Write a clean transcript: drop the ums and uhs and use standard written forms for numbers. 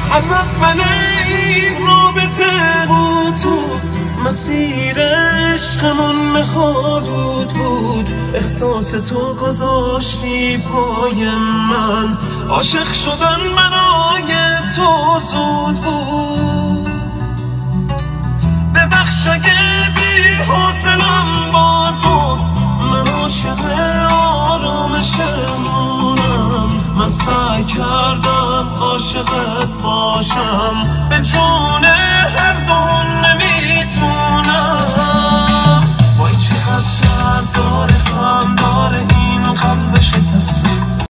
از اول این رابطه با تو مسیر عشقمون مه‌آلود بود. احساس تو گذاشتی پای من، عاشق شدن برای تو زود بود. ببخش اگه بی حوصله‌ام با تو، من عاشق آرامشمونم. من سعی کردم عاشقت باشم، به جون